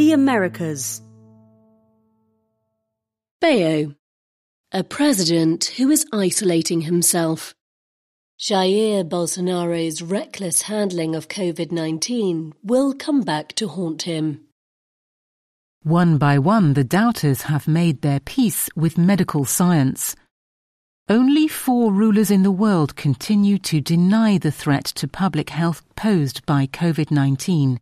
The Americas. Bayo, a president who is isolating himself. Jair Bolsonaro's reckless handling of COVID-19 will come back to haunt him. One by one, the doubters have made their peace with medical science. Only 4 rulers in the world continue to deny the threat to public health posed by COVID-19.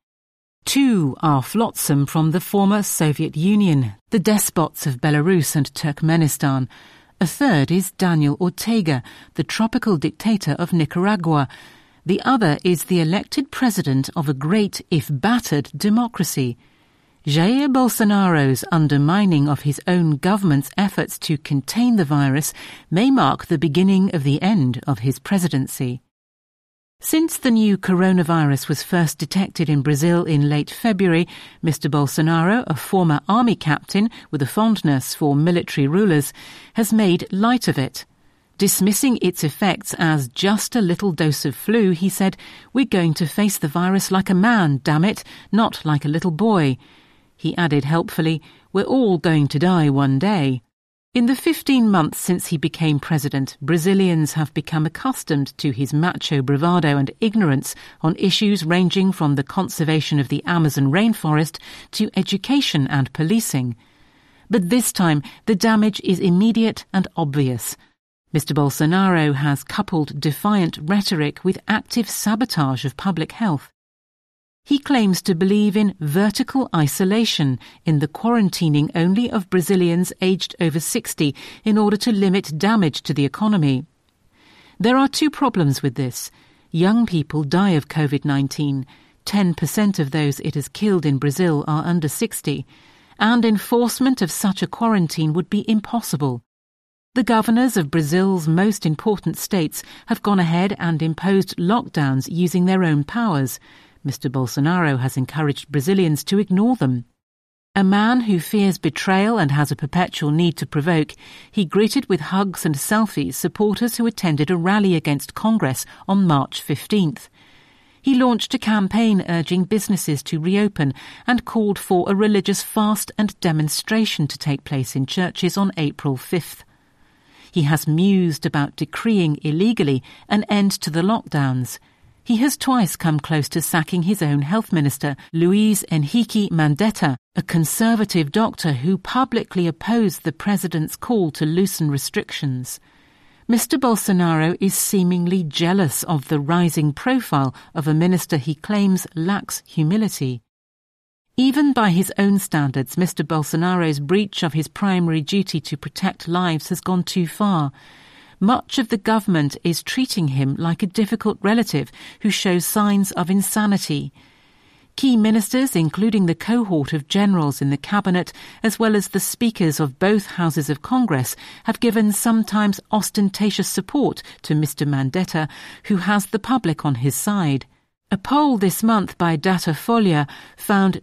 2 are flotsam from the former Soviet Union, the despots of Belarus and Turkmenistan. A third is Daniel Ortega, the tropical dictator of Nicaragua. The other is the elected president of a great, if battered, democracy. Jair Bolsonaro's undermining of his own government's efforts to contain the virus may mark the beginning of the end of his presidency. Since the new coronavirus was first detected in Brazil in late February, Mr. Bolsonaro, a former army captain with a fondness for military rulers, has made light of it. Dismissing its effects as just a little dose of flu, he said, "We're going to face the virus like a man, damn it, not like a little boy." He added helpfully, "We're all going to die one day." In the 15 months since he became president, Brazilians have become accustomed to his macho bravado and ignorance on issues ranging from the conservation of the Amazon rainforest to education and policing. But this time, the damage is immediate and obvious. Mr. Bolsonaro has coupled defiant rhetoric with active sabotage of public health. He claims to believe in vertical isolation, in the quarantining only of Brazilians aged over 60 in order to limit damage to the economy. There are 2 problems with this. Young people die of COVID-19. 10% of those it has killed in Brazil are under 60. And enforcement of such a quarantine would be impossible. The governors of Brazil's most important states have gone ahead and imposed lockdowns using their own powers. Mr. Bolsonaro has encouraged Brazilians to ignore them. A man who fears betrayal and has a perpetual need to provoke, he greeted with hugs and selfies supporters who attended a rally against Congress on March 15th. He launched a campaign urging businesses to reopen and called for a religious fast and demonstration to take place in churches on April 5th. He has mused about decreeing illegally an end to the lockdowns. He has twice come close to sacking his own health minister, Luiz Henrique Mandetta, a conservative doctor who publicly opposed the president's call to loosen restrictions. Mr. Bolsonaro is seemingly jealous of the rising profile of a minister he claims lacks humility. Even by his own standards, Mr. Bolsonaro's breach of his primary duty to protect lives has gone too far. Much of the government is treating him like a difficult relative who shows signs of insanity. Key ministers, including the cohort of generals in the cabinet, as well as the speakers of both houses of Congress, have given sometimes ostentatious support to Mr. Mandetta, who has the public on his side. A poll this month by Datafolha found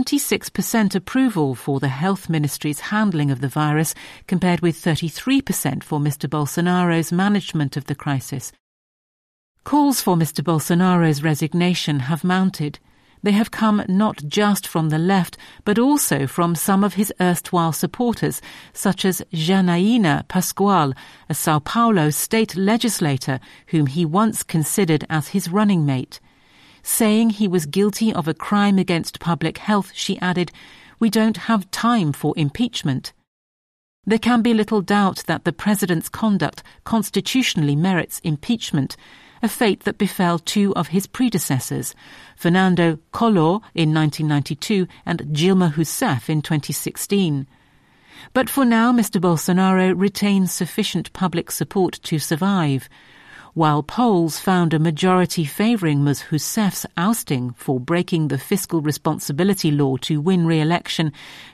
76% approval for the health ministry's handling of the virus, compared with 33% for Mr. Bolsonaro's management of the crisis. Calls for Mr. Bolsonaro's resignation have mounted. They have come not just from the left, but also from some of his erstwhile supporters, such as Janaína Pascoal, a São Paulo state legislator whom he once considered as his running mate. Saying he was guilty of a crime against public health, she added, "We don't have time for impeachment." There can be little doubt that the president's conduct constitutionally merits impeachment, a fate that befell 2 of his predecessors, Fernando Collor in 1992 and Dilma Rousseff in 2016. But for now, Mr. Bolsonaro retains sufficient public support to survive. While polls found a majority favouring Ms. Rousseff's ousting for breaking the fiscal responsibility law to win re-election,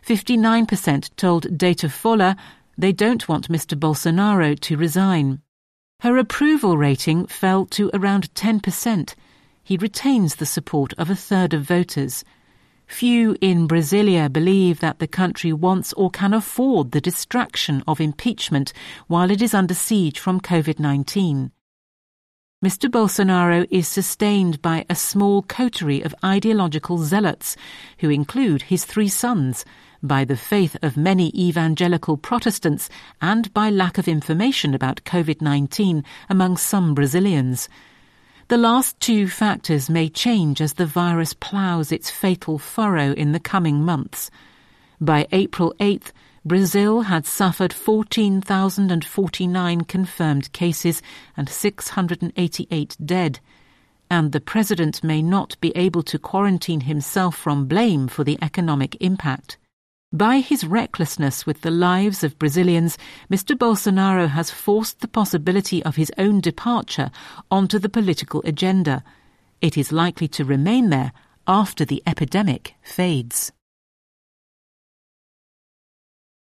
59% told Datafolha they don't want Mr. Bolsonaro to resign. Her approval rating fell to around 10%. He retains the support of a third of voters. Few in Brasilia believe that the country wants or can afford the distraction of impeachment while it is under siege from COVID-19. Mr. Bolsonaro is sustained by a small coterie of ideological zealots, who include his 3 sons, by the faith of many evangelical Protestants, and by lack of information about COVID-19 among some Brazilians. The last 2 factors may change as the virus ploughs its fatal furrow in the coming months. By April 8th, Brazil had suffered 14,049 confirmed cases and 688 dead, and the president may not be able to quarantine himself from blame for the economic impact. By his recklessness with the lives of Brazilians, Mr. Bolsonaro has forced the possibility of his own departure onto the political agenda. It is likely to remain there after the epidemic fades.